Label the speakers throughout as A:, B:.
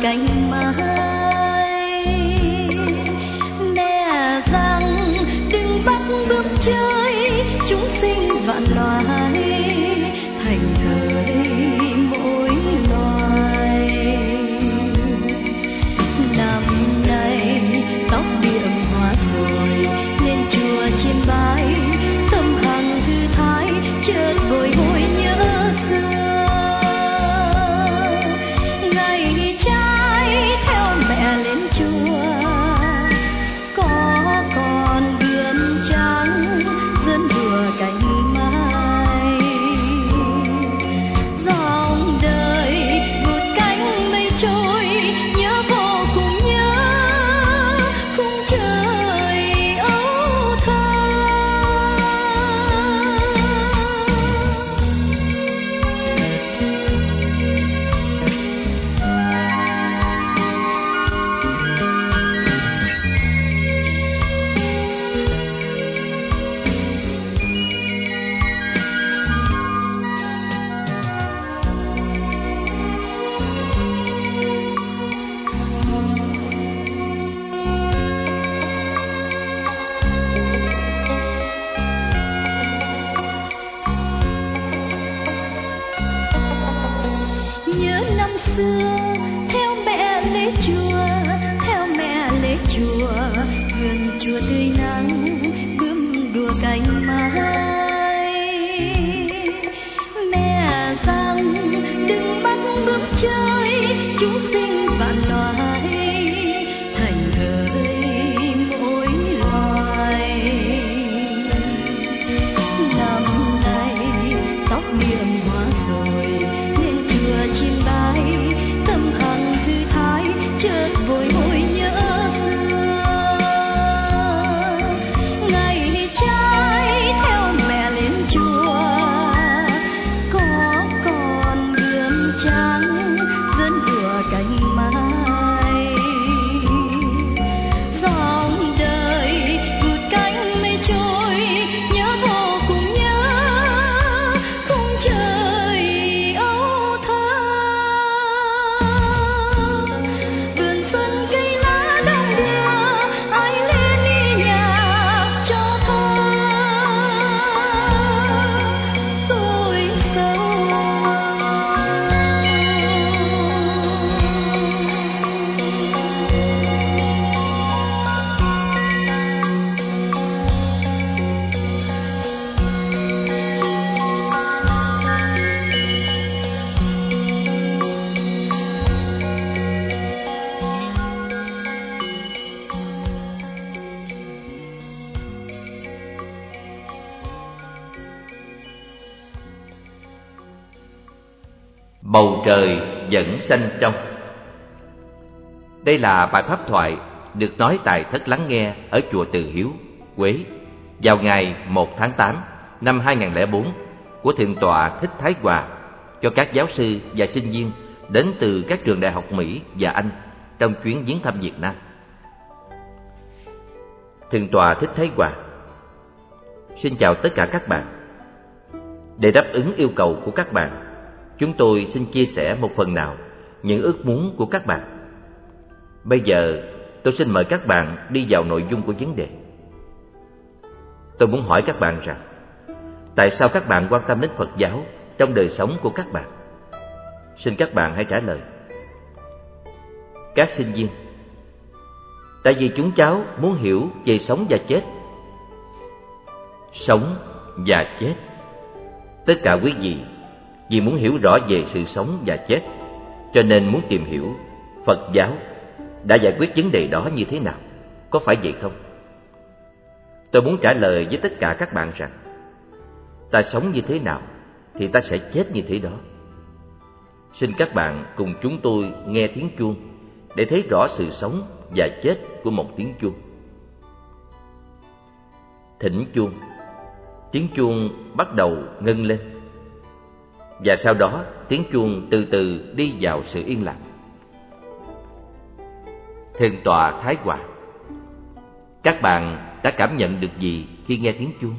A: cánh mai. Mẹ rằng đừng bắt bướm chơi, chúng sinh vạn loài thành thời mỗi loài. Năm nay tóc điểm hoa rồi lên chùa chiêm bái, tâm hằng thư thái chợt bồi hồi nhớ xưa. Ngày trai theo mẹ lên chùa, có con bướm trắng dẫn đùa cánh mai. Dòng đời vụt cánh mây trôi, nhớ vô cùng nhớ khung trời ấu thơ. Nhớ năm xưa theo mẹ lễ chùa, theo mẹ lễ chùa, vườn chùa tươi nắng bướm đùa cánh mai. Mẹ rằng đừng bắt bướm chơi, chúng sinh vạn loài thành thời mỗi loài. Năm nay tóc điểm hoa rồi lên chùa chiêm bái, tâm hằng thư thái chợt bồi hồi nhớ xưa. Ngày trai theo mẹ lên chùa, có con bướm trắng dẫn đùa cánh mai. Dòng đời vụt cánh mây trôi, nhớ vô cùng nhớ khung trời ấu thơ. Vườn xuân cây lá đong đưa, ai lên đi nhạc cho thơ tôi sâu.
B: Bầu trời vẫn xanh trong. Đây là bài pháp thoại được nói tại Thất Lắng Nghe ở chùa Từ Hiếu, Huế vào ngày 1 tháng 8 năm 2004 của Thượng tọa Thích Thái Hòa cho các giáo sư và sinh viên đến từ các trường đại học Mỹ và Anh trong chuyến viếng thăm Việt Nam. Thượng tọa Thích Thái Hòa: Xin chào tất cả các bạn. Để đáp ứng yêu cầu của các bạn, chúng tôi xin chia sẻ một phần nào những ước muốn của các bạn. Bây giờ tôi xin mời các bạn đi vào nội dung của vấn đề. Tôi muốn hỏi các bạn rằng, tại sao các bạn quan tâm đến Phật giáo trong đời sống của các bạn? Xin các bạn hãy trả lời. Các sinh viên: Tại vì chúng cháu muốn hiểu về sống và chết. Sống và chết. Tất cả quý vị vì muốn hiểu rõ về sự sống và chết, cho nên muốn tìm hiểu Phật giáo đã giải quyết vấn đề đó như thế nào. Có phải vậy không? Tôi muốn trả lời với tất cả các bạn rằng, ta sống như thế nào thì ta sẽ chết như thế đó. Xin các bạn cùng chúng tôi nghe tiếng chuông để thấy rõ sự sống và chết của một tiếng chuông. Thỉnh chuông. Tiếng chuông bắt đầu ngân lên, và sau đó tiếng chuông từ từ đi vào sự yên lặng. Thượng tọa Thái Hòa: Các bạn đã cảm nhận được gì khi nghe tiếng chuông?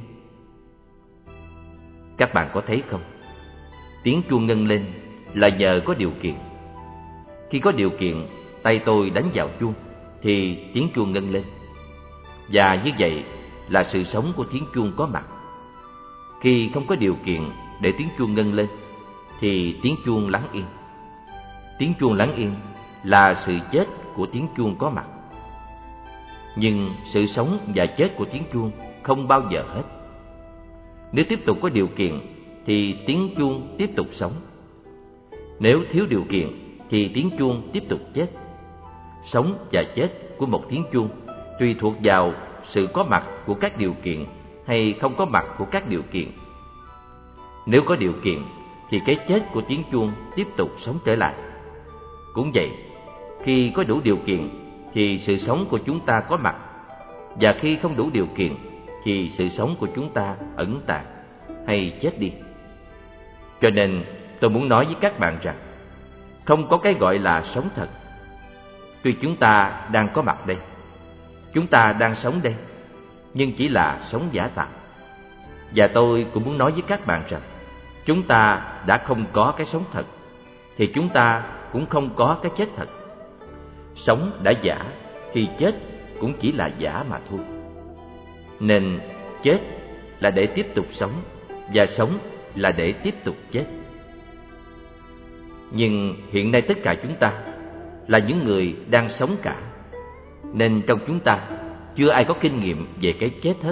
B: Các bạn có thấy không? Tiếng chuông ngân lên là nhờ có điều kiện. Khi có điều kiện tay tôi đánh vào chuông thì tiếng chuông ngân lên. Và như vậy là sự sống của tiếng chuông có mặt. Khi không có điều kiện để tiếng chuông ngân lên thì tiếng chuông lắng yên. Tiếng chuông lắng yên là sự chết của tiếng chuông có mặt. Nhưng sự sống và chết của tiếng chuông không bao giờ hết. Nếu tiếp tục có điều kiện thì tiếng chuông tiếp tục sống. Nếu thiếu điều kiện thì tiếng chuông tiếp tục chết. Sống và chết của một tiếng chuông tùy thuộc vào sự có mặt của các điều kiện hay không có mặt của các điều kiện. Nếu có điều kiện thì cái chết của tiếng chuông tiếp tục sống trở lại. Cũng vậy, khi có đủ điều kiện thì sự sống của chúng ta có mặt, và khi không đủ điều kiện thì sự sống của chúng ta ẩn tàng hay chết đi. Cho nên tôi muốn nói với các bạn rằng không có cái gọi là sống thật. Tuy chúng ta đang có mặt đây, chúng ta đang sống đây, nhưng chỉ là sống giả tạm. Và tôi cũng muốn nói với các bạn rằng chúng ta đã không có cái sống thật thì chúng ta cũng không có cái chết thật. Sống đã giả thì chết cũng chỉ là giả mà thôi. Nên chết là để tiếp tục sống, và sống là để tiếp tục chết. Nhưng hiện nay tất cả chúng ta là những người đang sống cả, nên trong chúng ta chưa ai có kinh nghiệm về cái chết hết.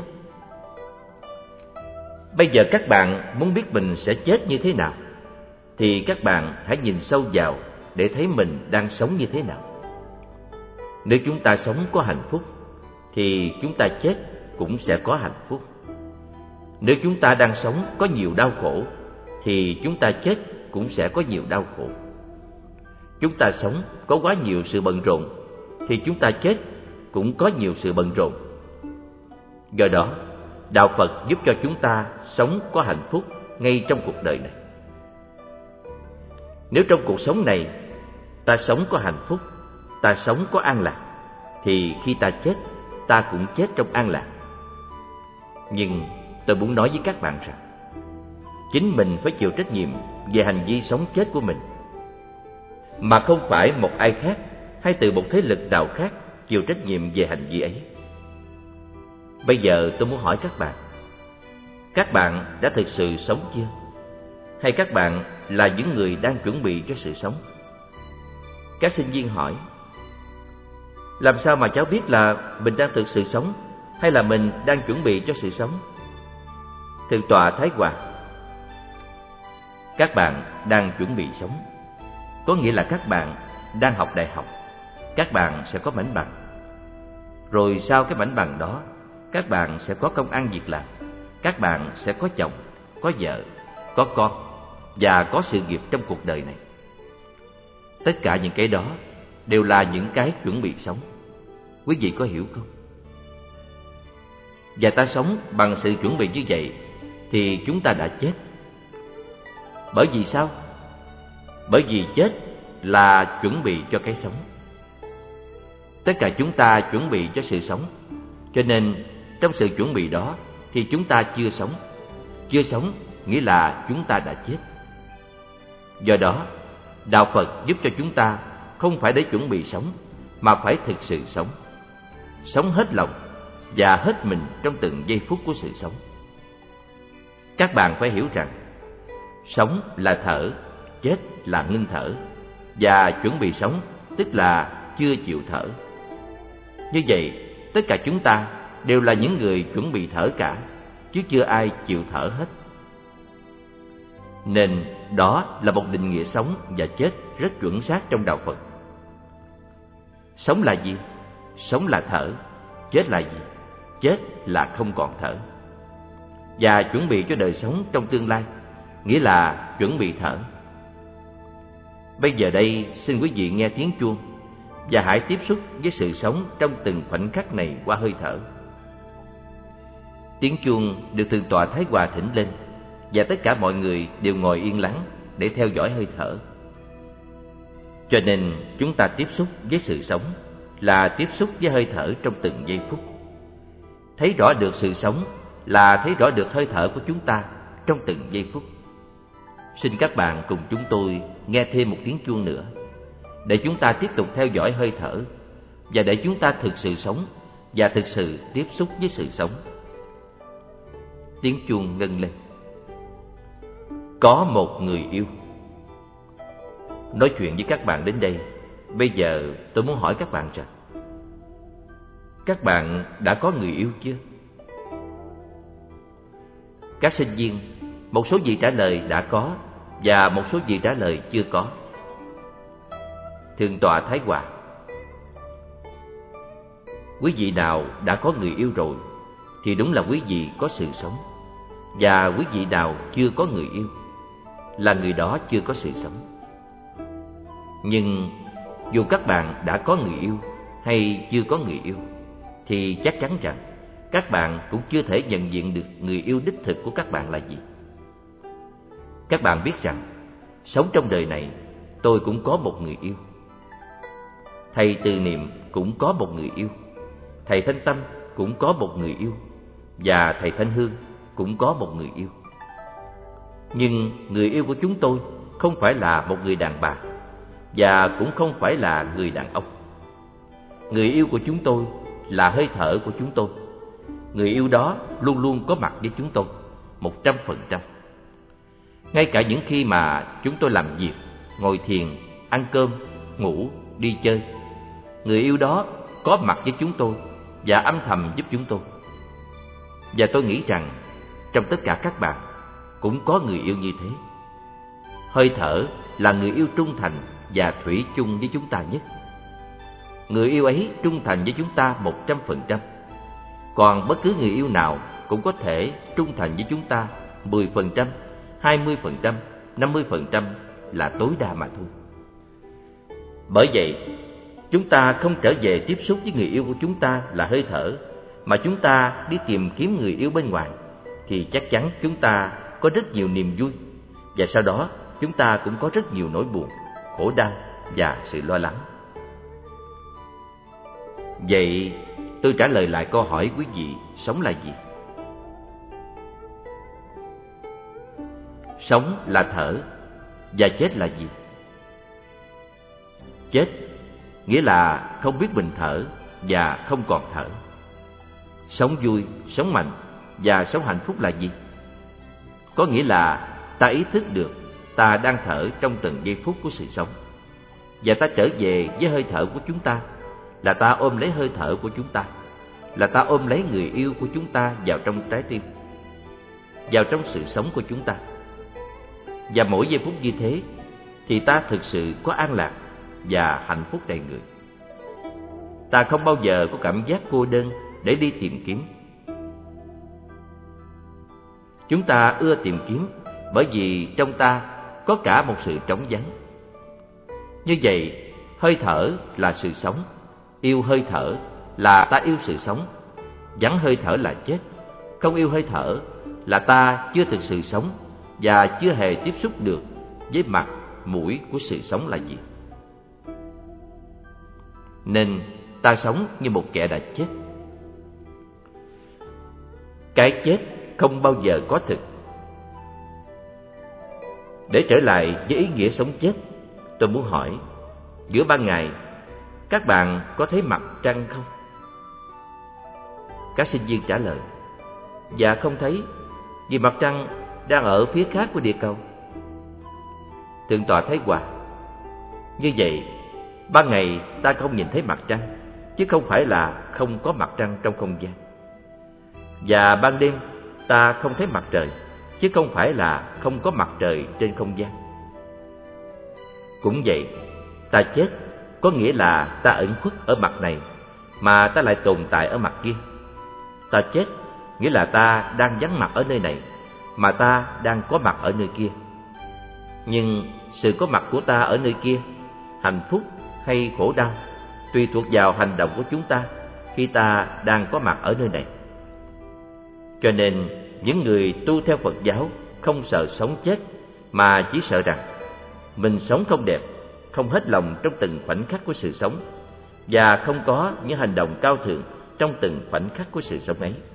B: Bây giờ các bạn muốn biết mình sẽ chết như thế nào thì các bạn hãy nhìn sâu vào để thấy mình đang sống như thế nào. Nếu chúng ta sống có hạnh phúc thì chúng ta chết cũng sẽ có hạnh phúc. Nếu chúng ta đang sống có nhiều đau khổ thì chúng ta chết cũng sẽ có nhiều đau khổ. Chúng ta sống có quá nhiều sự bận rộn thì chúng ta chết cũng có nhiều sự bận rộn. Do đó, Đạo Phật giúp cho chúng ta sống có hạnh phúc ngay trong cuộc đời này. Nếu trong cuộc sống này ta sống có hạnh phúc, ta sống có an lạc, thì khi ta chết, ta cũng chết trong an lạc. Nhưng tôi muốn nói với các bạn rằng chính mình phải chịu trách nhiệm về hành vi sống chết của mình, mà không phải một ai khác hay từ một thế lực nào khác chịu trách nhiệm về hành vi ấy. Bây giờ tôi muốn hỏi các bạn đã thực sự sống chưa? Hay các bạn là những người đang chuẩn bị cho sự sống? Các sinh viên hỏi: làm sao mà cháu biết là mình đang thực sự sống hay là mình đang chuẩn bị cho sự sống? Thượng tọa Thái Hòa: các bạn đang chuẩn bị sống, có nghĩa là các bạn đang học đại học, các bạn sẽ có mảnh bằng. Rồi sau cái mảnh bằng đó, các bạn sẽ có công ăn việc làm, các bạn sẽ có chồng, có vợ, có con và có sự nghiệp trong cuộc đời này. Tất cả những cái đó đều là những cái chuẩn bị sống. Quý vị có hiểu không? Và ta sống bằng sự chuẩn bị như vậy thì chúng ta đã chết. Bởi vì sao? Bởi vì chết là chuẩn bị cho cái sống. Tất cả chúng ta chuẩn bị cho sự sống, cho nên trong sự chuẩn bị đó thì chúng ta chưa sống. Chưa sống nghĩa là chúng ta đã chết. Do đó, Đạo Phật giúp cho chúng ta không phải để chuẩn bị sống, mà phải thực sự sống. Sống hết lòng và hết mình trong từng giây phút của sự sống. Các bạn phải hiểu rằng sống là thở, chết là ngưng thở, và chuẩn bị sống tức là chưa chịu thở. Như vậy, tất cả chúng ta đều là những người chuẩn bị thở cả, chứ chưa ai chịu thở hết. Nên đó là một định nghĩa sống và chết rất chuẩn xác trong Đạo Phật. Sống là gì? Sống là thở. Chết là gì? Chết là không còn thở. Và chuẩn bị cho đời sống trong tương lai nghĩa là chuẩn bị thở. Bây giờ đây xin quý vị nghe tiếng chuông và hãy tiếp xúc với sự sống trong từng khoảnh khắc này qua hơi thở. Tiếng chuông được Thượng tọa Thái Hòa thỉnh lên, và tất cả mọi người đều ngồi yên lắng để theo dõi hơi thở. Cho nên chúng ta tiếp xúc với sự sống là tiếp xúc với hơi thở trong từng giây phút. Thấy rõ được sự sống là thấy rõ được hơi thở của chúng ta trong từng giây phút. Xin các bạn cùng chúng tôi nghe thêm một tiếng chuông nữa. để chúng ta tiếp tục theo dõi hơi thở và để chúng ta thực sự sống và thực sự tiếp xúc với sự sống. Tiếng chuông ngân lên. Có một người yêu. Nói chuyện với các bạn đến đây, bây giờ tôi muốn hỏi các bạn rằng, các bạn đã có người yêu chưa? Các sinh viên, một số vị trả lời đã có và một số vị trả lời chưa có. Thượng tọa Thái Hòa: quý vị nào đã có người yêu rồi thì đúng là quý vị có sự sống, và quý vị nào chưa có người yêu là người đó chưa có sự sống. Nhưng dù các bạn đã có người yêu hay chưa có người yêu thì chắc chắn rằng các bạn cũng chưa thể nhận diện được người yêu đích thực của các bạn là gì. Các bạn biết rằng sống trong đời này tôi cũng có một người yêu. Thầy Từ Niệm cũng có một người yêu. Thầy Thanh Tâm cũng có một người yêu. Và thầy Thanh Hương cũng có một người yêu. Nhưng người yêu của chúng tôi không phải là một người đàn bà, và cũng không phải là người đàn ông. Người yêu của chúng tôi là hơi thở của chúng tôi. Người yêu đó luôn luôn có mặt với chúng tôi 100%. Ngay cả những khi mà chúng tôi làm việc, ngồi thiền, ăn cơm, ngủ, đi chơi, người yêu đó có mặt với chúng tôi và âm thầm giúp chúng tôi. Và tôi nghĩ rằng trong tất cả các bạn cũng có người yêu như thế. Hơi thở là người yêu trung thành và thủy chung với chúng ta nhất. Người yêu ấy trung thành với chúng ta 100%. Còn bất cứ người yêu nào cũng có thể trung thành với chúng ta 10%, 20%, 50% là tối đa mà thôi. Bởi vậy, chúng ta không trở về tiếp xúc với người yêu của chúng ta là hơi thở, mà chúng ta đi tìm kiếm người yêu bên ngoài, thì chắc chắn chúng ta có rất nhiều niềm vui, và sau đó chúng ta cũng có rất nhiều nỗi buồn, khổ đau và sự lo lắng. Vậy tôi trả lời lại câu hỏi quý vị, sống là gì? Sống là thở, và chết là gì? Chết nghĩa là không biết mình thở và không còn thở. Sống vui, sống mạnh và sống hạnh phúc là gì? Có nghĩa là ta ý thức được ta đang thở trong từng giây phút của sự sống, và ta trở về với hơi thở của chúng ta, là ta ôm lấy hơi thở của chúng ta, là ta ôm lấy người yêu của chúng ta vào trong trái tim, vào trong sự sống của chúng ta. Và mỗi giây phút như thế thì ta thực sự có an lạc và hạnh phúc đầy người. Ta không bao giờ có cảm giác cô đơn để đi tìm kiếm. Chúng ta ưa tìm kiếm bởi vì trong ta có cả một sự trống vắng. Như vậy, hơi thở là sự sống, yêu hơi thở là ta yêu sự sống, vắng hơi thở là chết, không yêu hơi thở là ta chưa thực sự sống và chưa hề tiếp xúc được với mặt, mũi của sự sống là gì. Nên ta sống như một kẻ đã chết. Cái chết không bao giờ có thực. Để trở lại với ý nghĩa sống chết, tôi muốn hỏi, giữa ban ngày các bạn có thấy mặt trăng không? Các sinh viên trả lời, dạ không thấy, vì mặt trăng đang ở phía khác của địa cầu. Thượng tọa Thái Hòa: như vậy, ban ngày ta không nhìn thấy mặt trăng, chứ không phải là không có mặt trăng trong không gian. Và ban đêm ta không thấy mặt trời, chứ không phải là không có mặt trời trên không gian. Cũng vậy, ta chết có nghĩa là ta ẩn khuất ở mặt này mà ta lại tồn tại ở mặt kia. Ta chết nghĩa là ta đang vắng mặt ở nơi này mà ta đang có mặt ở nơi kia. Nhưng sự có mặt của ta ở nơi kia, hạnh phúc hay khổ đau, tùy thuộc vào hành động của chúng ta khi ta đang có mặt ở nơi này. Cho nên những người tu theo Phật giáo không sợ sống chết, mà chỉ sợ rằng mình sống không đẹp, không hết lòng trong từng khoảnh khắc của sự sống, và không có những hành động cao thượng trong từng khoảnh khắc của sự sống ấy.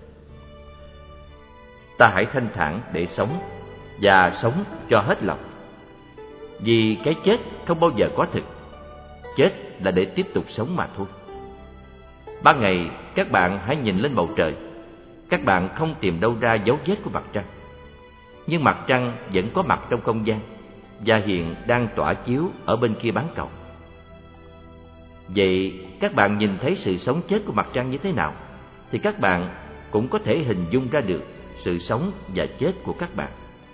B: Ta hãy thanh thản để sống, và sống cho hết lòng. Vì cái chết không bao giờ có thực. chết là để tiếp tục sống mà thôi. Ban ngày các bạn hãy nhìn lên bầu trời, các bạn không tìm đâu ra dấu vết của mặt trăng. Nhưng mặt trăng vẫn có mặt trong không gian và hiện đang tỏa chiếu ở bên kia bán cầu. Vậy các bạn nhìn thấy sự sống chết của mặt trăng như thế nào, thì các bạn cũng có thể hình dung ra được sự sống và chết của các bạn.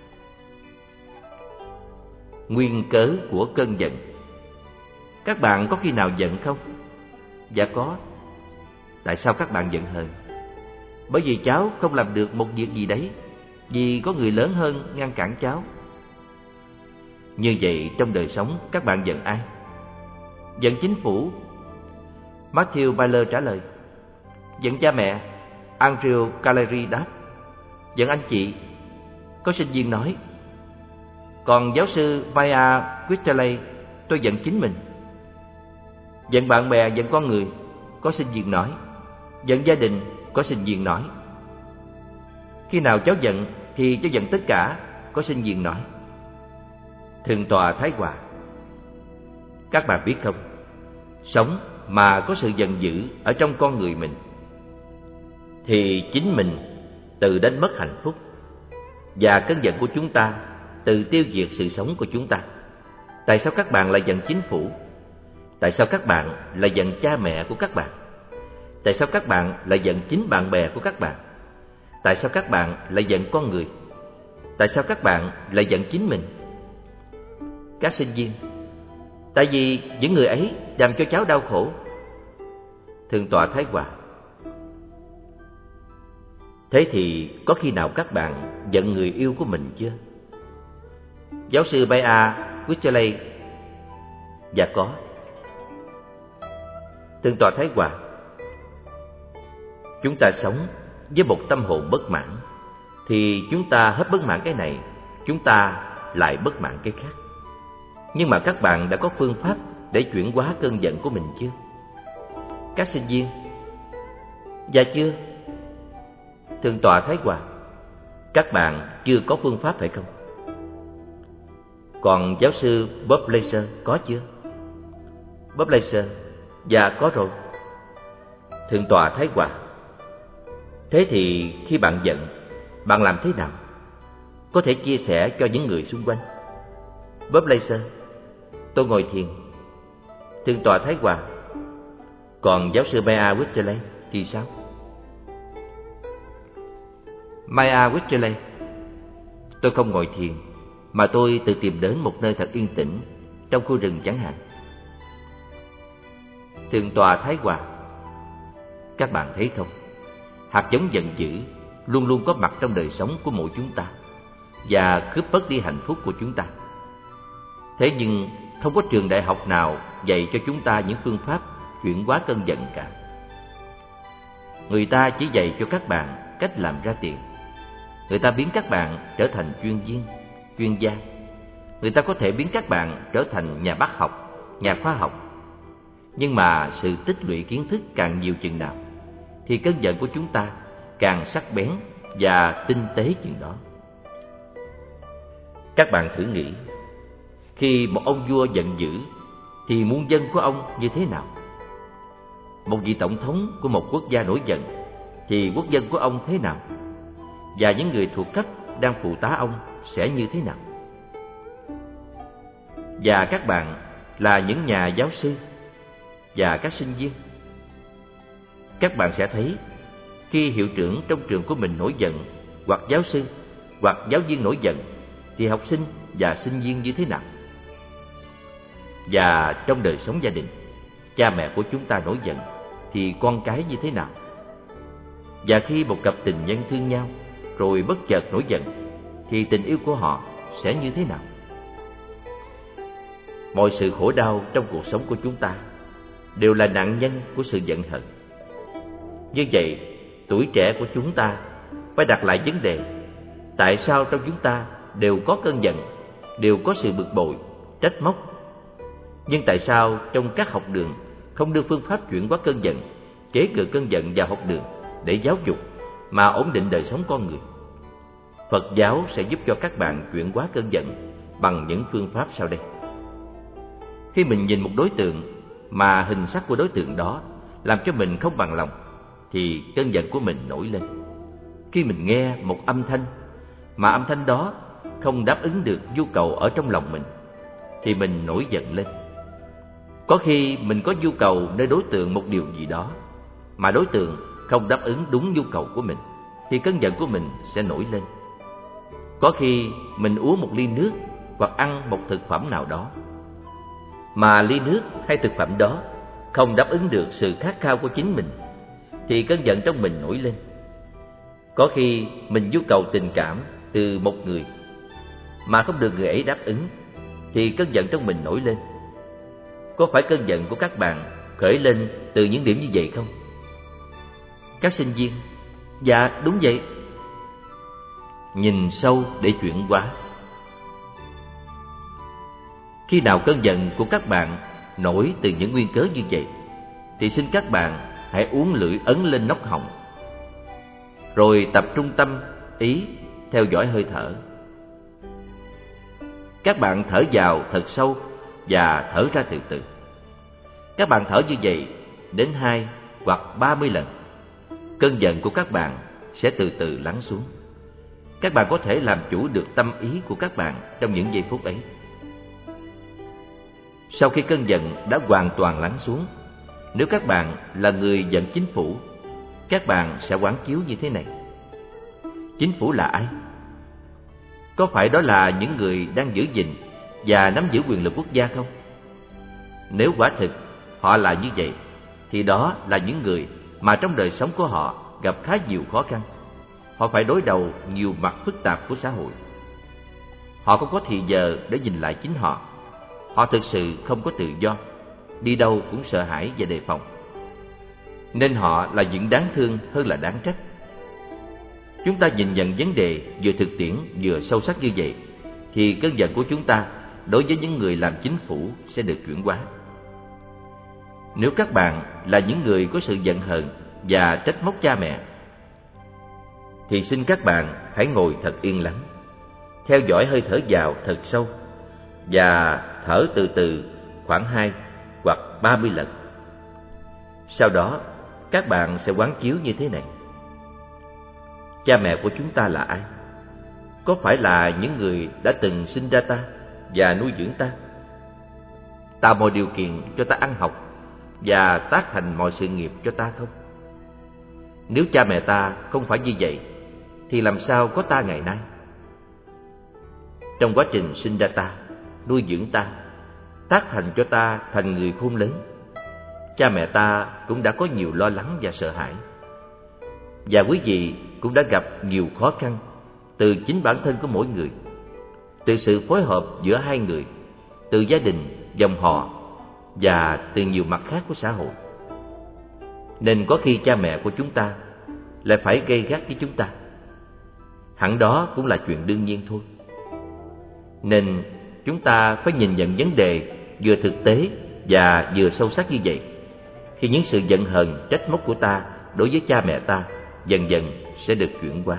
B: Nguyên cớ của cơn giận. Các bạn có khi nào giận không? Dạ có. Tại sao các bạn giận hờn? Bởi vì cháu không làm được một việc gì đấy, vì có người lớn hơn ngăn cản cháu. Như vậy trong đời sống các bạn giận ai? Giận chính phủ. Matthew Baylor trả lời. Giận cha mẹ. Andrew Caleri đáp. Giận anh chị. Có sinh viên nói. Còn giáo sư Maya Whitley, tôi giận chính mình. Giận bạn bè, giận con người. Có sinh viên nói. Giận gia đình. Có sinh viên nói. Khi nào cháu giận thì cháu giận tất cả. Có sinh viên nói. Thượng tọa Thái Hòa. Các bạn biết không, sống mà có sự giận dữ ở trong con người mình thì chính mình tự đánh mất hạnh phúc, và cơn giận của chúng ta tự tiêu diệt sự sống của chúng ta. Tại sao các bạn lại giận chính phủ? Tại sao các bạn lại giận cha mẹ của các bạn? Tại sao các bạn lại giận chính bạn bè của các bạn? Tại sao các bạn lại giận con người? Tại sao các bạn lại giận chính mình? Các sinh viên. Tại vì những người ấy làm cho cháu đau khổ. Thượng tọa Thái Hòa. Thế thì có khi nào các bạn giận người yêu của mình chưa? Giáo sư Maya Whitley. Dạ có. Thượng tọa Thái Hòa. Chúng ta sống với một tâm hồn bất mãn, thì chúng ta hết bất mãn cái này, chúng ta lại bất mãn cái khác. Nhưng mà các bạn đã có phương pháp để chuyển hóa cơn giận của mình chưa? Các sinh viên. Dạ chưa. Thượng tọa Thái Hòa. Các bạn chưa có phương pháp phải không? Còn giáo sư Bob Laser có chưa? Bob Laser. Dạ có rồi. Thượng tọa Thái Hòa. Thế thì khi bạn giận, bạn làm thế nào? Có thể chia sẻ cho những người xung quanh. Bob Laser. Tôi ngồi thiền. Thượng tọa Thái Hòa. Còn giáo sư Maya Whitley thì sao? Maya Whitley. Tôi không ngồi thiền, mà tôi tự tìm đến một nơi thật yên tĩnh, trong khu rừng chẳng hạn. Thượng tọa Thái Hòa. Các bạn thấy không, hạt giống giận dữ luôn luôn có mặt trong đời sống của mỗi chúng ta và cướp mất đi hạnh phúc của chúng ta. Thế nhưng không có trường đại học nào dạy cho chúng ta những phương pháp chuyển hóa cơn giận cả. Người ta chỉ dạy cho các bạn cách làm ra tiền. Người ta biến các bạn trở thành chuyên viên, chuyên gia. Người ta có thể biến các bạn trở thành nhà bác học, nhà khoa học. Nhưng mà sự tích lũy kiến thức càng nhiều chừng nào, thì cơn giận của chúng ta càng sắc bén và tinh tế chừng đó. Các bạn thử nghĩ, khi một ông vua giận dữ thì muôn dân của ông như thế nào? Một vị tổng thống của một quốc gia nổi giận thì quốc dân của ông thế nào? Và những người thuộc cấp đang phụ tá ông sẽ như thế nào? Và các bạn là những nhà giáo sư và các sinh viên. Các bạn sẽ thấy khi hiệu trưởng trong trường của mình nổi giận, hoặc giáo sư, hoặc giáo viên nổi giận, thì học sinh và sinh viên như thế nào? Và trong đời sống gia đình, cha mẹ của chúng ta nổi giận thì con cái như thế nào? Và khi một cặp tình nhân thương nhau rồi bất chợt nổi giận thì tình yêu của họ sẽ như thế nào? Mọi sự khổ đau trong cuộc sống của chúng ta đều là nạn nhân của sự giận hờn. Như vậy, tuổi trẻ của chúng ta phải đặt lại vấn đề: tại sao trong chúng ta đều có cơn giận, đều có sự bực bội, trách móc, nhưng tại sao trong các học đường không đưa phương pháp chuyển hóa cơn giận, kế thừa cơn giận vào học đường để giáo dục mà ổn định đời sống con người? Phật giáo sẽ giúp cho các bạn chuyển hóa cơn giận bằng những phương pháp sau đây. Khi mình nhìn một đối tượng mà hình sắc của đối tượng đó làm cho mình không bằng lòng, thì cơn giận của mình nổi lên. Khi mình nghe một âm thanh mà âm thanh đó không đáp ứng được nhu cầu ở trong lòng mình, thì mình nổi giận lên. Có khi mình có nhu cầu nơi đối tượng một điều gì đó mà đối tượng không đáp ứng đúng nhu cầu của mình, thì cơn giận của mình sẽ nổi lên. Có khi mình uống một ly nước hoặc ăn một thực phẩm nào đó mà ly nước hay thực phẩm đó không đáp ứng được sự khát khao của chính mình, thì cơn giận trong mình nổi lên. Có khi mình nhu cầu tình cảm từ một người mà không được người ấy đáp ứng, thì cơn giận trong mình nổi lên. Có phải cơn giận của các bạn khởi lên từ những điểm như vậy không? Các sinh viên: Dạ đúng vậy. Nhìn sâu để chuyển hóa. Khi nào cơn giận của các bạn nổi từ những nguyên cớ như vậy, thì xin các bạn hãy uốn lưỡi ấn lên nóc họng, rồi tập trung tâm ý theo dõi hơi thở. Các bạn thở vào thật sâu và thở ra từ từ. Các bạn thở như vậy đến 2 hoặc 30 lần, cơn giận của các bạn sẽ từ từ lắng xuống. Các bạn có thể làm chủ được tâm ý của các bạn trong những giây phút ấy. Sau khi cơn giận đã hoàn toàn lắng xuống, nếu các bạn là người giận chính phủ, các bạn sẽ quán chiếu như thế này: chính phủ là ai? Có phải đó là những người đang giữ gìn và nắm giữ quyền lực quốc gia không? Nếu quả thực họ là như vậy, thì đó là những người mà trong đời sống của họ gặp khá nhiều khó khăn. Họ phải đối đầu nhiều mặt phức tạp của xã hội. Họ không có thì giờ để nhìn lại chính họ. Họ thực sự không có tự do, đi đâu cũng sợ hãi và đề phòng. Nên họ là những đáng thương hơn là đáng trách. Chúng ta nhìn nhận vấn đề vừa thực tiễn vừa sâu sắc như vậy, thì cơn giận của chúng ta đối với những người làm chính phủ sẽ được chuyển hóa. Nếu các bạn là những người có sự giận hờn và trách móc cha mẹ, thì xin các bạn hãy ngồi thật yên lặng, theo dõi hơi thở vào thật sâu và thở từ từ khoảng 2 hoặc 30 lần. Sau đó, các bạn sẽ quán chiếu như thế này: cha mẹ của chúng ta là ai? Có phải là những người đã từng sinh ra ta và nuôi dưỡng ta, tạo mọi điều kiện cho ta ăn học và tác thành mọi sự nghiệp cho ta không? Nếu cha mẹ ta không phải như vậy, thì làm sao có ta ngày nay? Trong quá trình sinh ra ta, nuôi dưỡng ta, tác thành cho ta thành người khôn lớn, cha mẹ ta cũng đã có nhiều lo lắng và sợ hãi. Và quý vị cũng đã gặp nhiều khó khăn từ chính bản thân của mỗi người, từ sự phối hợp giữa hai người, từ gia đình, dòng họ và từ nhiều mặt khác của xã hội. Nên có khi cha mẹ của chúng ta lại phải gây gắt với chúng ta. Hẳn đó cũng là chuyện đương nhiên thôi. Nên chúng ta phải nhìn nhận vấn đề vừa thực tế và vừa sâu sắc như vậy, thì những sự giận hờn, trách móc của ta đối với cha mẹ ta dần dần sẽ được chuyển hóa.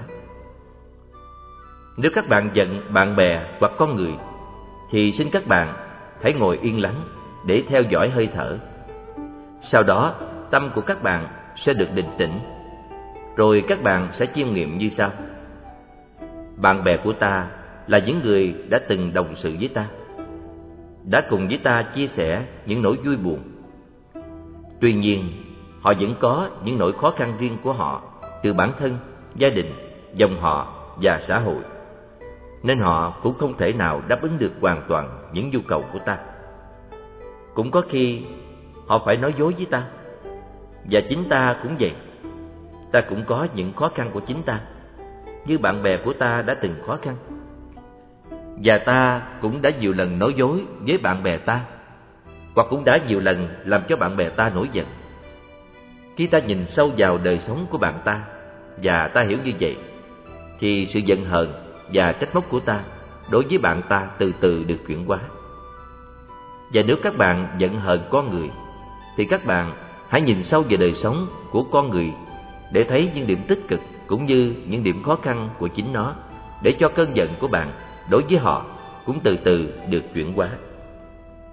B: Nếu các bạn giận bạn bè hoặc con người, thì xin các bạn hãy ngồi yên lặng để theo dõi hơi thở. Sau đó, tâm của các bạn sẽ được định tĩnh. Rồi các bạn sẽ chiêm nghiệm như sau: bạn bè của ta là những người đã từng đồng sự với ta, đã cùng với ta chia sẻ những nỗi vui buồn. Tuy nhiên, họ vẫn có những nỗi khó khăn riêng của họ từ bản thân, gia đình, dòng họ và xã hội. Nên họ cũng không thể nào đáp ứng được hoàn toàn những nhu cầu của ta. Cũng có khi họ phải nói dối với ta. Và chính ta cũng vậy. Ta cũng có những khó khăn của chính ta, như bạn bè của ta đã từng khó khăn. Và ta cũng đã nhiều lần nói dối với bạn bè ta, hoặc cũng đã nhiều lần làm cho bạn bè ta nổi giận. Khi ta nhìn sâu vào đời sống của bạn ta và ta hiểu như vậy, thì sự giận hờn và trách móc của ta đối với bạn ta từ từ được chuyển hóa. Và nếu các bạn giận hờn con người, thì các bạn hãy nhìn sâu về đời sống của con người để thấy những điểm tích cực cũng như những điểm khó khăn của chính nó, để cho cơn giận của bạn đối với họ cũng từ từ được chuyển hóa.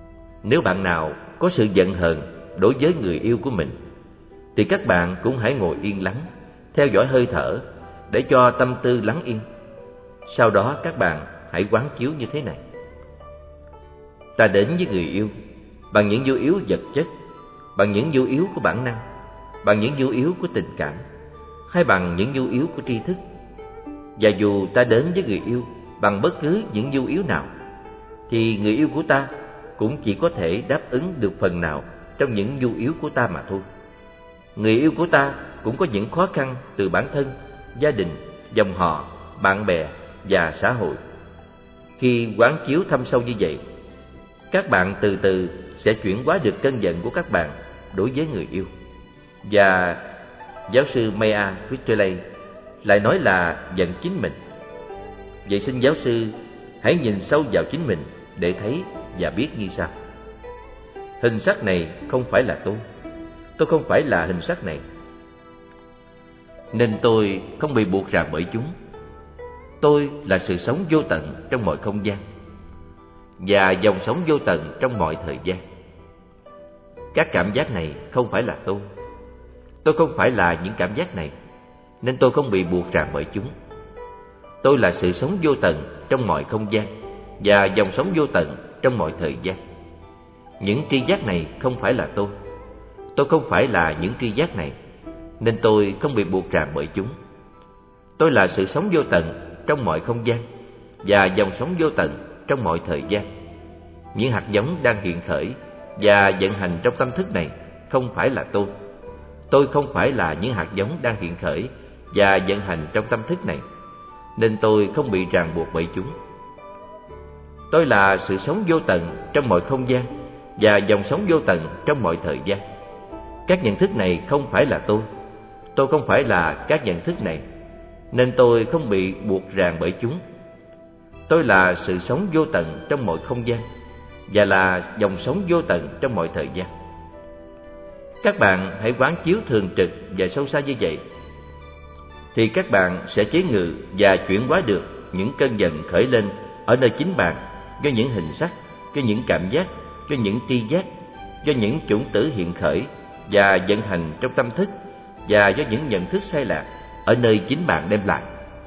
B: Nếu bạn nào có sự giận hờn đối với người yêu của mình, thì các bạn cũng hãy ngồi yên lắng, theo dõi hơi thở để cho tâm tư lắng yên. Sau đó các bạn hãy quán chiếu như thế này: ta đến với người yêu bằng những nhu yếu vật chất, bằng những nhu yếu của bản năng, bằng những nhu yếu của tình cảm, hay bằng những nhu yếu của tri thức. Và dù ta đến với người yêu bằng bất cứ những nhu yếu nào, thì người yêu của ta cũng chỉ có thể đáp ứng được phần nào trong những nhu yếu của ta mà thôi. Người yêu của ta cũng có những khó khăn từ bản thân, gia đình, dòng họ, bạn bè và xã hội. Khi quán chiếu thâm sâu như vậy, các bạn từ từ sẽ chuyển hóa được cơn giận của các bạn đối với người yêu. Và giáo sư Maya Fitzgerald lại nói là giận chính mình. Vậy xin giáo sư hãy nhìn sâu vào chính mình để thấy và biết như sau: hình sắc này không phải là tôi không phải là hình sắc này, nên tôi không bị buộc ràng bởi chúng. Tôi là sự sống vô tận trong mọi không gian và dòng sống vô tận trong mọi thời gian. Các cảm giác này không phải là tôi không phải là những cảm giác này, nên tôi không bị buộc ràng bởi chúng. Tôi là sự sống vô tận trong mọi không gian và dòng sống vô tận trong mọi thời gian. Những tri giác này không phải là tôi không phải là những tri giác này, nên tôi không bị buộc ràng bởi chúng. Tôi là sự sống vô tận trong mọi không gian và dòng sống vô tận trong mọi thời gian. Những hạt giống đang hiện khởi và vận hành trong tâm thức này không phải là tôi không phải là những hạt giống đang hiện khởi và vận hành trong tâm thức này, nên tôi không bị ràng buộc bởi chúng. Tôi là sự sống vô tận trong mọi không gian và dòng sống vô tận trong mọi thời gian. Các nhận thức này không phải là tôi không phải là các nhận thức này, nên tôi không bị buộc ràng bởi chúng. Tôi là sự sống vô tận trong mọi không gian và là dòng sống vô tận trong mọi thời gian. Các bạn hãy quán chiếu thường trực và sâu xa như vậy, thì các bạn sẽ chế ngự và chuyển hóa được những cơn giận khởi lên ở nơi chính bạn do những hình sắc, do những cảm giác, do những tri giác, do những chủng tử hiện khởi và vận hành trong tâm thức, và do những nhận thức sai lạc ở nơi chính bạn đem lại.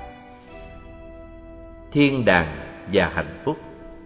B: Thiên đàng và hạnh phúc.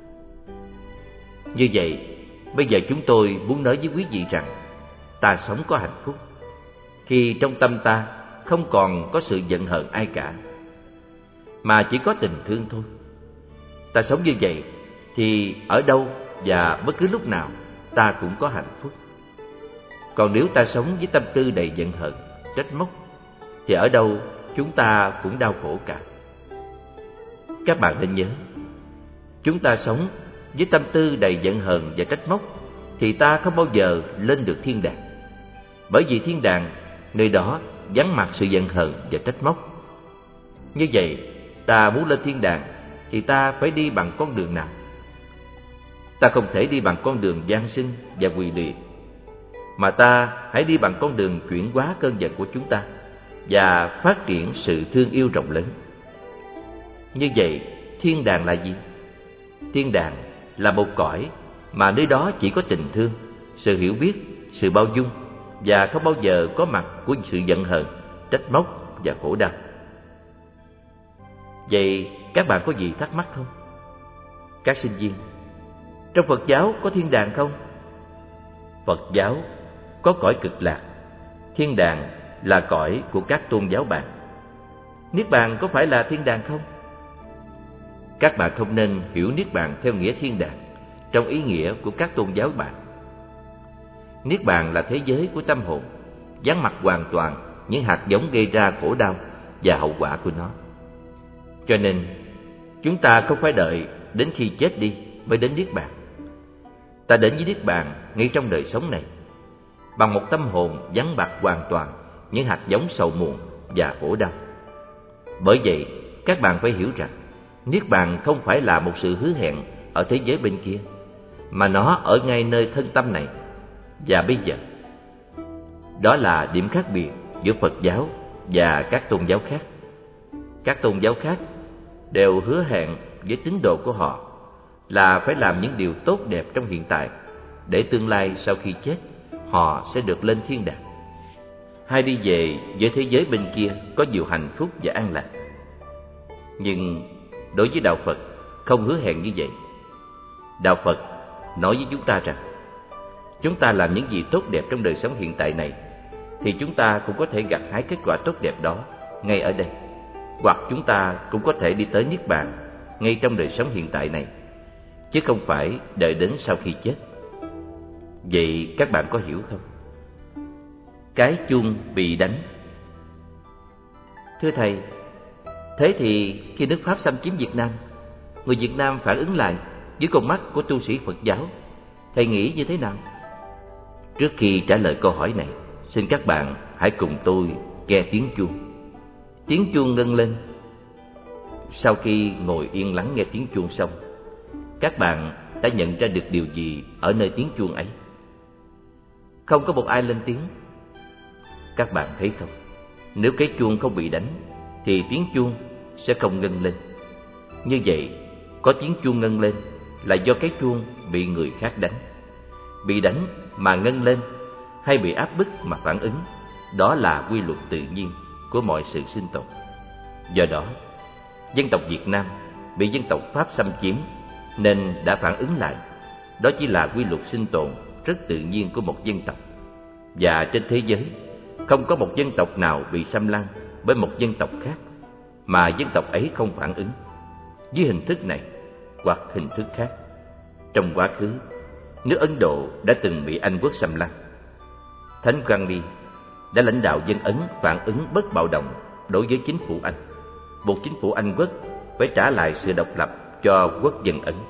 B: Như vậy, bây giờ chúng tôi muốn nói với quý vị rằng ta sống có hạnh phúc khi trong tâm ta không còn có sự giận hờn ai cả, mà chỉ có tình thương thôi. Ta sống như vậy thì ở đâu và bất cứ lúc nào ta cũng có hạnh phúc. Còn nếu ta sống với tâm tư đầy giận hờn, trách móc, thì ở đâu chúng ta cũng đau khổ cả. Các bạn nên nhớ, chúng ta sống với tâm tư đầy giận hờn và trách móc thì ta không bao giờ lên được thiên đàng. Bởi vì thiên đàng, nơi đó vắng mặt sự giận hờn và trách móc. Như vậy, ta muốn lên thiên đàng thì ta phải đi bằng con đường nào? Ta không thể đi bằng con đường gian sinh và quỳ lụy, mà ta hãy đi bằng con đường chuyển hóa cơn giận của chúng ta và phát triển sự thương yêu rộng lớn. Như vậy, thiên đàng là gì? Thiên đàng là một cõi mà nơi đó chỉ có tình thương, sự hiểu biết, sự bao dung, và không bao giờ có mặt của sự giận hờn, trách móc và khổ đau. Vậy các bạn có gì thắc mắc không? Các sinh viên, trong Phật giáo có thiên đàng không? Phật giáo có cõi cực lạc. Thiên đàng là cõi của các tôn giáo bạn. Niết bàn có phải là thiên đàng không? Các bạn không nên hiểu niết bàn theo nghĩa thiên đàng trong ý nghĩa của các tôn giáo bạn. Niết bàn là thế giới của tâm hồn, vắng mặt hoàn toàn những hạt giống gây ra khổ đau và hậu quả của nó. Cho nên, chúng ta không phải đợi đến khi chết đi mới đến niết bàn. Ta đến với niết bàn ngay trong đời sống này, bằng một tâm hồn vắng mặt hoàn toàn những hạt giống sầu muộn và khổ đau. Bởi vậy, các bạn phải hiểu rằng niết bàn không phải là một sự hứa hẹn ở thế giới bên kia, mà nó ở ngay nơi thân tâm này và bây giờ. Đó là điểm khác biệt giữa Phật giáo và các tôn giáo khác. Các tôn giáo khác đều hứa hẹn với tín đồ của họ là phải làm những điều tốt đẹp trong hiện tại để tương lai sau khi chết họ sẽ được lên thiên đàng, hay đi về với thế giới bên kia có nhiều hạnh phúc và an lạc. Nhưng đối với đạo Phật không hứa hẹn như vậy. Đạo Phật nói với chúng ta rằng chúng ta làm những gì tốt đẹp trong đời sống hiện tại này thì chúng ta cũng có thể gặt hái kết quả tốt đẹp đó ngay ở đây, hoặc chúng ta cũng có thể đi tới Niết Bàn ngay trong đời sống hiện tại này, chứ không phải đợi đến sau khi chết. Vậy các bạn có hiểu không? Cái chuông bị đánh. Thưa Thầy, thế thì khi nước Pháp xâm chiếm Việt Nam, người Việt Nam phản ứng lại dưới con mắt của tu sĩ Phật giáo, Thầy nghĩ như thế nào? Trước khi trả lời câu hỏi này, xin các bạn hãy cùng tôi nghe tiếng chuông. Tiếng chuông ngân lên. Sau khi ngồi yên lắng nghe tiếng chuông xong, các bạn đã nhận ra được điều gì ở nơi tiếng chuông ấy? Không có một ai lên tiếng. Các bạn thấy không? Nếu cái chuông không bị đánh thì tiếng chuông sẽ không ngân lên. Như vậy, có tiếng chuông ngân lên là do cái chuông bị người khác đánh. Bị đánh mà ngân lên hay bị áp bức mà phản ứng, đó là quy luật tự nhiên của mọi sự sinh tồn. Do đó, dân tộc Việt Nam bị dân tộc Pháp xâm chiếm nên đã phản ứng lại. Đó chỉ là quy luật sinh tồn rất tự nhiên của một dân tộc. Và trên thế giới, không có một dân tộc nào bị xâm lăng bởi một dân tộc khác mà dân tộc ấy không phản ứng dưới hình thức này hoặc hình thức khác. Trong quá khứ, nước Ấn Độ đã từng bị Anh quốc xâm lăng. Thánh Gandhi đã lãnh đạo dân Ấn phản ứng bất bạo động đối với chính phủ Anh, buộc chính phủ Anh quốc phải trả lại sự độc lập cho quốc dân Ấn.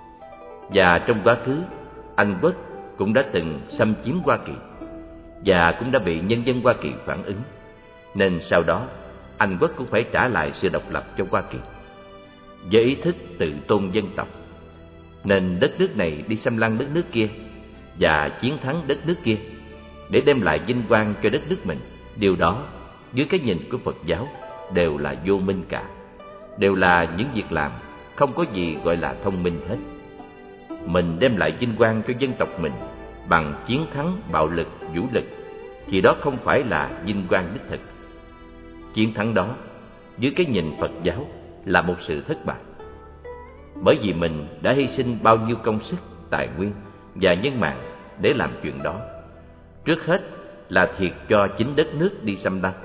B: Và trong quá khứ, Anh quốc cũng đã từng xâm chiếm Hoa Kỳ và cũng đã bị nhân dân Hoa Kỳ phản ứng, nên sau đó Anh quốc cũng phải trả lại sự độc lập cho Hoa Kỳ. Với ý thức tự tôn dân tộc, nên đất nước này đi xâm lăng đất nước kia và chiến thắng đất nước kia để đem lại vinh quang cho đất nước mình. Điều đó dưới cái nhìn của Phật giáo đều là vô minh cả, đều là những việc làm không có gì gọi là thông minh hết. Mình đem lại vinh quang cho dân tộc mình bằng chiến thắng bạo lực, vũ lực thì đó không phải là vinh quang đích thực. Chiến thắng đó dưới cái nhìn Phật giáo là một sự thất bại, bởi vì mình đã hy sinh bao nhiêu công sức, tài nguyên và nhân mạng để làm chuyện đó. Trước hết là thiệt cho chính đất nước đi xâm lăng.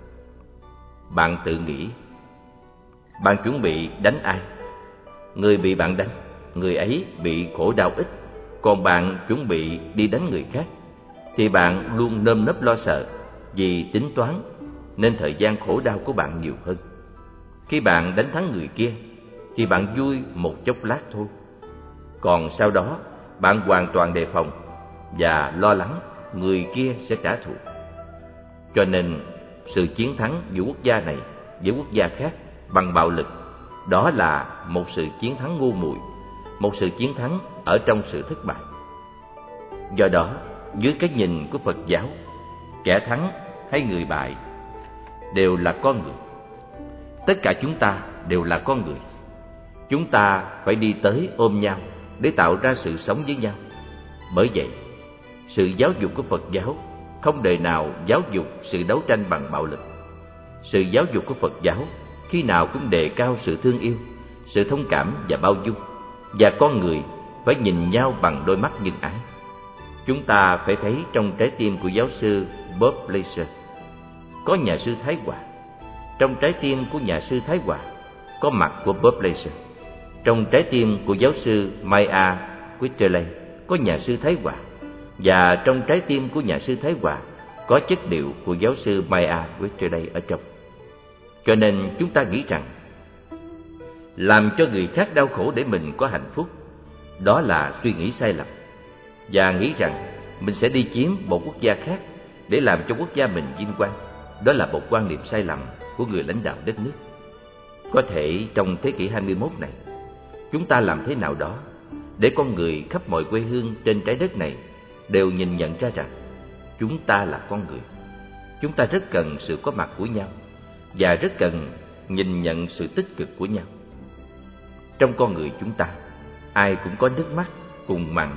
B: Bạn tự nghĩ, bạn chuẩn bị đánh ai? Người bị bạn đánh, người ấy bị khổ đau ít. Còn bạn chuẩn bị đi đánh người khác thì bạn luôn nơm nớp lo sợ, vì tính toán nên thời gian khổ đau của bạn nhiều hơn. Khi bạn đánh thắng người kia thì bạn vui một chốc lát thôi, còn sau đó bạn hoàn toàn đề phòng và lo lắng người kia sẽ trả thù. Cho nên sự chiến thắng giữa quốc gia này với quốc gia khác bằng bạo lực, đó là một sự chiến thắng ngu muội, một sự chiến thắng ở trong sự thất bại. Do đó, dưới cái nhìn của Phật giáo, kẻ thắng hay người bại đều là con người. Tất cả chúng ta đều là con người. Chúng ta phải đi tới ôm nhau để tạo ra sự sống với nhau. Bởi vậy, sự giáo dục của Phật giáo không đời nào giáo dục sự đấu tranh bằng bạo lực. Sự giáo dục của Phật giáo khi nào cũng đề cao sự thương yêu, sự thông cảm và bao dung, và con người phải nhìn nhau bằng đôi mắt nhân ái. Chúng ta phải thấy trong trái tim của giáo sư Bob Blaser có nhà sư Thái Hòa. Trong trái tim của nhà sư Thái Hòa có mặt của Bob Blaser. Trong trái tim của giáo sư Maya Quitterley có nhà sư Thái Hòa. Và trong trái tim của nhà sư Thái Hòa có chất điệu của giáo sư Maya Quitterley ở trong. Cho nên chúng ta nghĩ rằng làm cho người khác đau khổ để mình có hạnh phúc, đó là suy nghĩ sai lầm. Và nghĩ rằng mình sẽ đi chiếm một quốc gia khác để làm cho quốc gia mình vinh quang, đó là một quan niệm sai lầm của người lãnh đạo đất nước. Có thể trong thế kỷ 21 này, chúng ta làm thế nào đó để con người khắp mọi quê hương trên trái đất này đều nhìn nhận ra rằng chúng ta là con người. Chúng ta rất cần sự có mặt của nhau và rất cần nhìn nhận sự tích cực của nhau. Trong con người chúng ta, ai cũng có nước mắt cùng mặn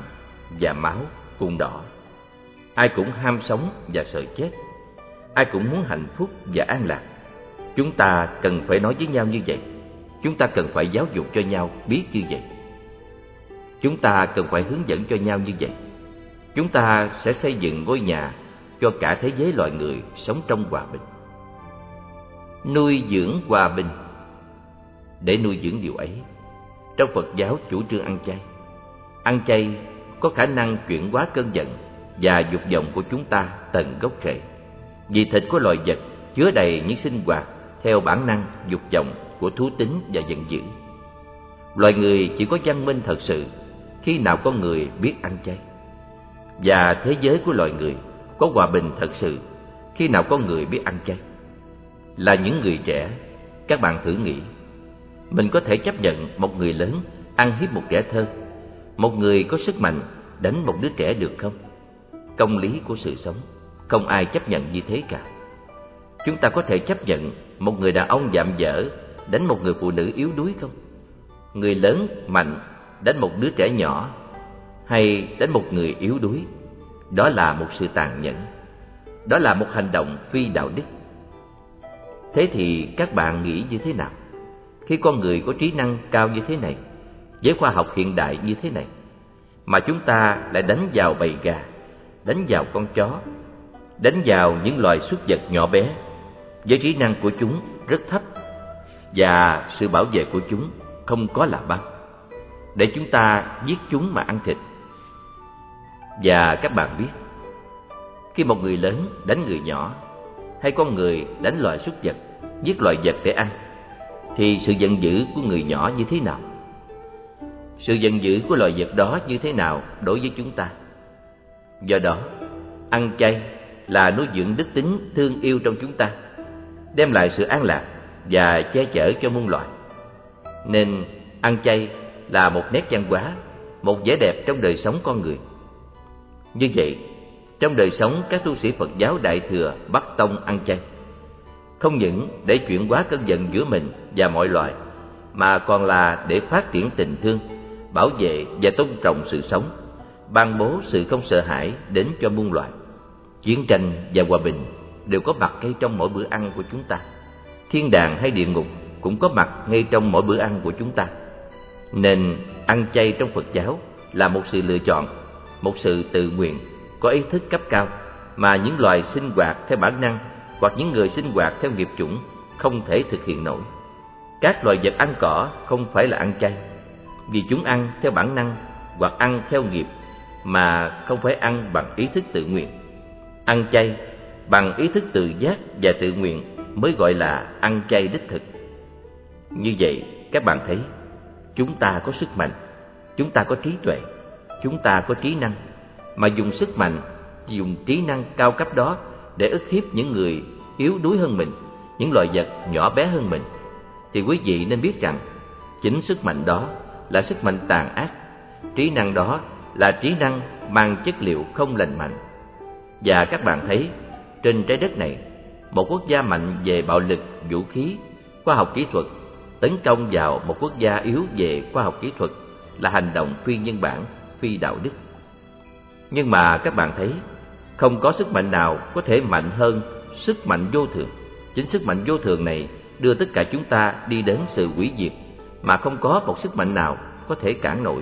B: và máu cùng đỏ. Ai cũng ham sống và sợ chết. Ai cũng muốn hạnh phúc và an lạc. Chúng ta cần phải nói với nhau như vậy. Chúng ta cần phải giáo dục cho nhau biết như vậy. Chúng ta cần phải hướng dẫn cho nhau như vậy. Chúng ta sẽ xây dựng ngôi nhà cho cả thế giới loài người sống trong hòa bình. Nuôi dưỡng hòa bình. Để nuôi dưỡng điều ấy, trong Phật giáo chủ trương ăn chay. Ăn chay có khả năng chuyển hóa cơn giận và dục vọng của chúng ta tận gốc rễ. Vì thịt của loài vật chứa đầy những sinh hoạt theo bản năng dục vọng của thú tính và giận dữ. Loài người chỉ có văn minh thật sự khi nào con người biết ăn chay. Và thế giới của loài người có hòa bình thật sự khi nào con người biết ăn chay. Là những người trẻ, các bạn thử nghĩ, mình có thể chấp nhận một người lớn ăn hiếp một trẻ thơ, một người có sức mạnh đánh một đứa trẻ được không? Công lý của sự sống, không ai chấp nhận như thế cả. Chúng ta có thể chấp nhận một người đàn ông vạm vỡ đánh một người phụ nữ yếu đuối không? Người lớn mạnh đánh một đứa trẻ nhỏ hay đánh một người yếu đuối, đó là một sự tàn nhẫn. Đó là một hành động phi đạo đức. Thế thì các bạn nghĩ như thế nào khi con người có trí năng cao như thế này, với khoa học hiện đại như thế này, mà chúng ta lại đánh vào bầy gà, đánh vào con chó, đánh vào những loài súc vật nhỏ bé với trí năng của chúng rất thấp và sự bảo vệ của chúng không có là bao, để chúng ta giết chúng mà ăn thịt. Và các bạn biết, khi một người lớn đánh người nhỏ, hay con người đánh loài súc vật, giết loài vật để ăn, thì sự giận dữ của người nhỏ như thế nào? Sự giận dữ của loài vật đó như thế nào đối với chúng ta? Do đó, ăn chay là nuôi dưỡng đức tính thương yêu trong chúng ta, đem lại sự an lạc và che chở cho muôn loài. Nên ăn chay là một nét văn hóa, một vẻ đẹp trong đời sống con người. Như vậy, trong đời sống các tu sĩ Phật giáo Đại Thừa Bắc Tông ăn chay, không những để chuyển hóa cơn giận giữa mình và mọi loài, mà còn là để phát triển tình thương, bảo vệ và tôn trọng sự sống, ban bố sự không sợ hãi đến cho muôn loài. Chiến tranh và hòa bình đều có mặt ngay trong mỗi bữa ăn của chúng ta. Thiên đàng hay địa ngục cũng có mặt ngay trong mỗi bữa ăn của chúng ta. Nên ăn chay trong Phật giáo là một sự lựa chọn, một sự tự nguyện, có ý thức cấp cao mà những loài sinh hoạt theo bản năng hoặc những người sinh hoạt theo nghiệp chủng không thể thực hiện nổi. Các loài vật ăn cỏ không phải là ăn chay, vì chúng ăn theo bản năng hoặc ăn theo nghiệp, mà không phải ăn bằng ý thức tự nguyện. Ăn chay bằng ý thức tự giác và tự nguyện mới gọi là ăn chay đích thực. Như vậy, các bạn thấy, chúng ta có sức mạnh, chúng ta có trí tuệ, chúng ta có trí năng, mà dùng sức mạnh, dùng trí năng cao cấp đó để ức hiếp những người yếu đuối hơn mình, những loài vật nhỏ bé hơn mình, thì quý vị nên biết rằng chính sức mạnh đó là sức mạnh tàn ác, trí năng đó là trí năng mang chất liệu không lành mạnh. Và các bạn thấy, trên trái đất này, một quốc gia mạnh về bạo lực, vũ khí, khoa học kỹ thuật tấn công vào một quốc gia yếu về khoa học kỹ thuật là hành động phi nhân bản, phi đạo đức. Nhưng mà các bạn thấy, không có sức mạnh nào có thể mạnh hơn sức mạnh vô thường. Chính sức mạnh vô thường này đưa tất cả chúng ta đi đến sự hủy diệt, mà không có một sức mạnh nào có thể cản nổi.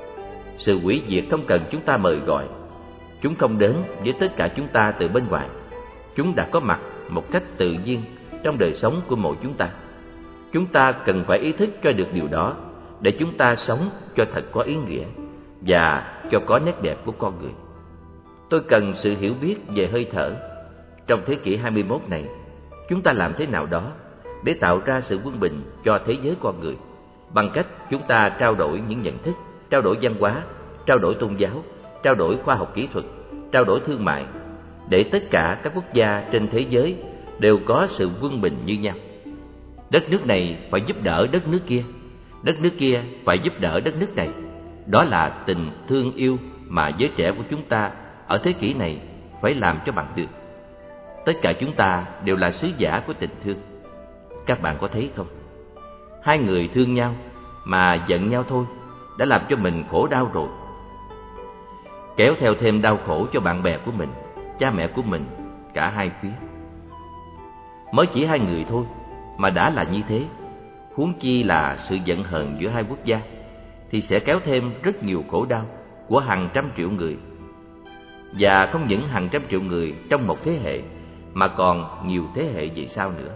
B: Sự hủy diệt không cần chúng ta mời gọi, chúng không đến với tất cả chúng ta từ bên ngoài. Chúng đã có mặt một cách tự nhiên trong đời sống của mỗi chúng ta. Chúng ta cần phải ý thức cho được điều đó, để chúng ta sống cho thật có ý nghĩa và cho có nét đẹp của con người. Tôi cần sự hiểu biết về hơi thở. Trong thế kỷ 21 này, chúng ta làm thế nào đó để tạo ra sự quân bình cho thế giới con người, bằng cách chúng ta trao đổi những nhận thức, trao đổi văn hóa, trao đổi tôn giáo, trao đổi khoa học kỹ thuật, trao đổi thương mại, để tất cả các quốc gia trên thế giới đều có sự quân bình như nhau. Đất nước này phải giúp đỡ đất nước kia, đất nước kia phải giúp đỡ đất nước này. Đó là tình thương yêu mà giới trẻ của chúng ta ở thế kỷ này phải làm cho bằng được. Tất cả chúng ta đều là sứ giả của tình thương. Các bạn có thấy không? Hai người thương nhau mà giận nhau thôi đã làm cho mình khổ đau rồi. kéo theo thêm đau khổ cho bạn bè của mình, cha mẹ của mình, cả hai phía. Mới chỉ hai người thôi mà đã là như thế, huống chi là sự giận hờn giữa hai quốc gia, thì sẽ kéo thêm rất nhiều khổ đau của hàng trăm triệu người. Và không những hàng trăm triệu người trong một thế hệ, mà còn nhiều thế hệ về sau nữa.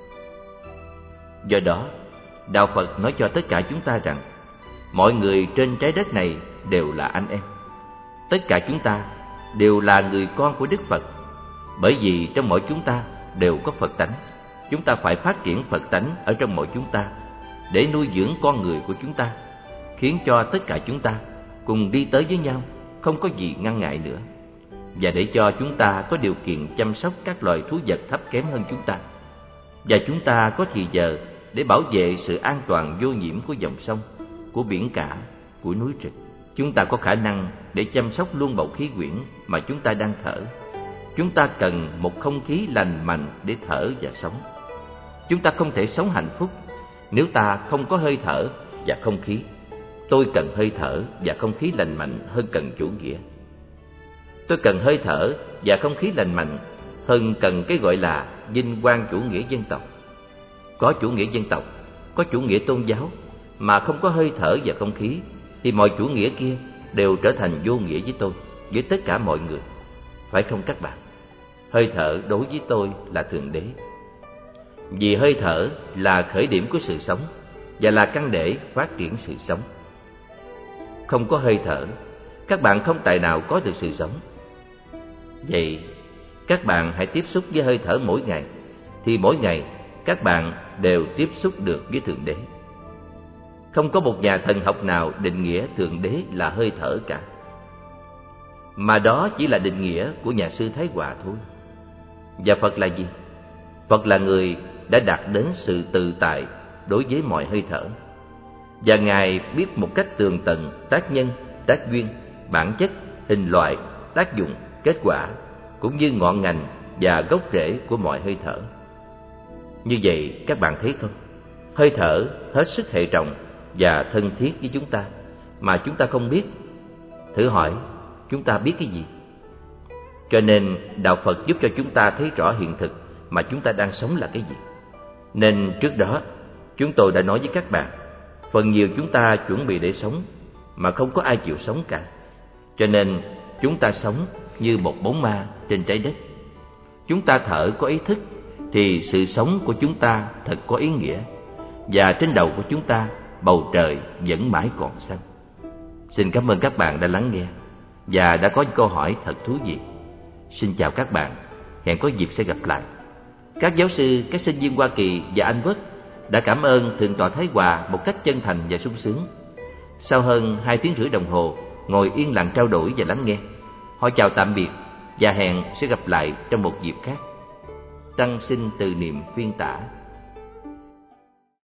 B: Do đó, Đạo Phật nói cho tất cả chúng ta rằng mọi người trên trái đất này đều là anh em. Tất cả chúng ta đều là người con của Đức Phật. Bởi vì trong mỗi chúng ta đều có Phật tánh, chúng ta phải phát triển Phật tánh ở trong mỗi chúng ta để nuôi dưỡng con người của chúng ta, khiến cho tất cả chúng ta cùng đi tới với nhau, không có gì ngăn ngại nữa, và để cho chúng ta có điều kiện chăm sóc các loài thú vật thấp kém hơn chúng ta, và chúng ta có thì giờ để bảo vệ sự an toàn vô nhiễm của dòng sông, của biển cả, của núi rừng. Chúng ta có khả năng để chăm sóc luôn bầu khí quyển mà chúng ta đang thở. Chúng ta cần một không khí lành mạnh để thở và sống. Chúng ta không thể sống hạnh phúc nếu ta không có hơi thở và không khí. Tôi cần hơi thở và không khí lành mạnh hơn cần chủ nghĩa. Tôi cần hơi thở và không khí lành mạnh hơn cần cái gọi là vinh quang chủ nghĩa dân tộc. Có chủ nghĩa dân tộc, có chủ nghĩa tôn giáo, mà không có hơi thở và không khí, thì mọi chủ nghĩa kia đều trở thành vô nghĩa với tôi, với tất cả mọi người. Phải không các bạn? Hơi thở đối với tôi là Thượng Đế. Vì hơi thở là khởi điểm của sự sống và là căn để phát triển sự sống. Không có hơi thở, các bạn không tài nào có được sự sống. Vậy, các bạn hãy tiếp xúc với hơi thở mỗi ngày, thì mỗi ngày các bạn đều tiếp xúc được với Thượng Đế. Không có một nhà thần học nào định nghĩa Thượng Đế là hơi thở cả, mà đó chỉ là định nghĩa của nhà sư Thái Hòa thôi. Và Phật là gì? Phật là người đã đạt đến sự tự tại đối với mọi hơi thở, và Ngài biết một cách tường tận tác nhân, tác duyên, bản chất, hình loại, tác dụng, kết quả, cũng như ngọn ngành và gốc rễ của mọi hơi thở. Như vậy các bạn thấy không? Hơi thở hết sức hệ trọng và thân thiết với chúng ta mà chúng ta không biết. Thử hỏi, chúng ta biết cái gì? Cho nên Đạo Phật giúp cho chúng ta thấy rõ hiện thực mà chúng ta đang sống là cái gì. Nên trước đó chúng tôi đã nói với các bạn, phần nhiều chúng ta chuẩn bị để sống mà không có ai chịu sống cả. Cho nên chúng ta sống như một bóng ma trên trái đất. Chúng ta thở có ý thức thì sự sống của chúng ta thật có ý nghĩa, và trên đầu của chúng ta bầu trời vẫn mãi còn xanh. Xin cảm ơn các bạn đã lắng nghe và đã có những câu hỏi thật thú vị. Xin chào các bạn, hẹn có dịp sẽ gặp lại. Các giáo sư, các sinh viên Hoa Kỳ và Anh Quốc đã cảm ơn Thượng tọa Thái Hòa một cách chân thành và sung sướng. Sau hơn 2 tiếng rưỡi đồng hồ ngồi yên lặng trao đổi và lắng nghe, họ chào tạm biệt và hẹn sẽ gặp lại trong một dịp khác. Tăng xin từ niệm phiên tả.